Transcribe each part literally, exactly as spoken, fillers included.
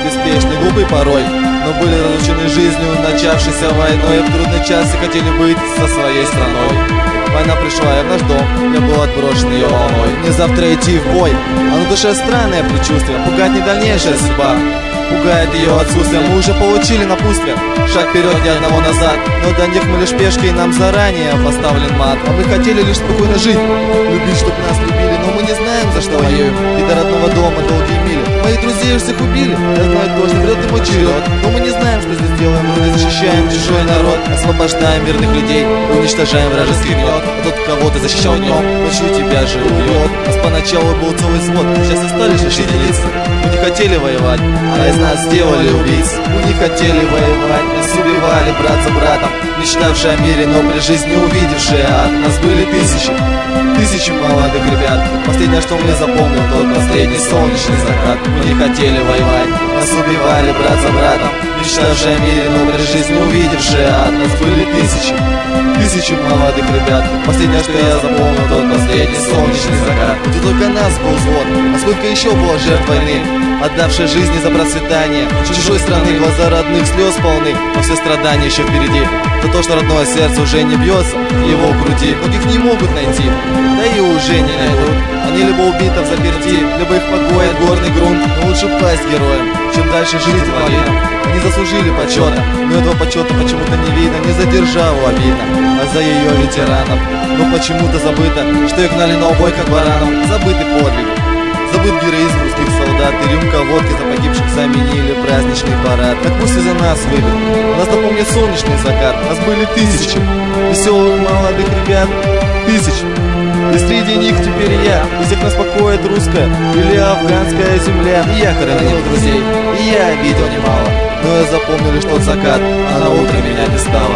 беспечны, глупы порой, но были разлучены жизнью, начавшейся войной. В трудный час и хотели быть со своей страной. Война пришла и в наш дом, я был отброшен ее волной. Мне завтра идти в бой, а на душе странное предчувствие. Пугает не дальнейшая судьба, пугает ее отсутствие. Мы уже получили напутствие, шаг вперед и одного назад, но до них мы лишь пешки, и нам заранее поставлен мат. А мы хотели лишь спокойно жить, любить, чтоб нас любили, но мы не знаем, за что воюем, и до родного дома долгие мили. Моих друзей всех убили, я знаю точно, придет и мой черед, но мы не знаем, что здесь делаем. Вроде защищаем чужой народ, освобождаем мирных людей, уничтожаем вражеский гнет. А тот, кого ты защищал днем, ночью тебя же убьет. Нас поначалу был целый свод, сейчас остались лишь единицы. Мы не хотели воевать, а из нас сделали убийц. Мы не хотели воевать, нас убивали брат за братом, мечтавшие о мире, но при жизни увидевшие ад. Нас были тысячи, тысячи молодых ребят. Последнее, что мне запомнил, тот последний солнечный закат. Мы не хотели воевать, нас убивали брат за братом, мечтавшие о мире, но при жизни увидевшие ад. Нас были тысячи, тысячи молодых ребят. Последнее, что я запомнил, тот последний солнечный закат. Ведь и только нас был взвод, а сколько еще было жертв войны, отдавшие жизни за процветание чужой страны. Глаза родных слез полны, но все страдания еще впереди. За то, что родное сердце уже не бьется в его груди. Многих не могут найти, да и уже не найдут. Они либо убиты в заперти, либо их покоит горный грунт. Но лучше пасть героем, чем дальше жить инвалидом. Они заслужили почета, но этого почета почему-то не видно. Не за державу обидно, а за ее ветеранов. Но почему-то забыто, что их гнали на убой как баранов. Забыты подвиги, забыт героизм русских солдат, и рюмка водки за погибших заменили праздничный парад. Так пусть и за нас выйдут, нас напомнит солнечный закат. Нас были тысячи веселых молодых ребят, тысячи, и среди них теперь я. И всех нас покоит русская или афганская земля. И я хоронил друзей, и я обидел немало, но я запомнил лишь тот закат, а на утро меня не стало.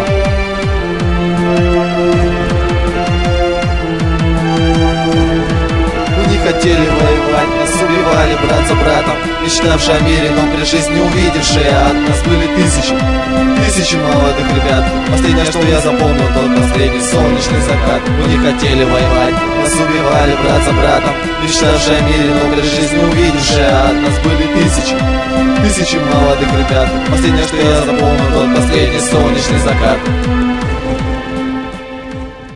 Хотели воевать, нас убивали брат за братом, мечтавшие о мире, но при жизни увидевшие ад. Нас были тысячи, тысячи молодых ребят. Последнее, что я запомнил, тот последний солнечный закат. Мы не хотели воевать, нас убивали брат за братом, мечтавшие о мире, но при жизни увидевшие ад. Нас были тысячи, тысячи молодых ребят. Последнее, что я запомнил, тот последний солнечный закат.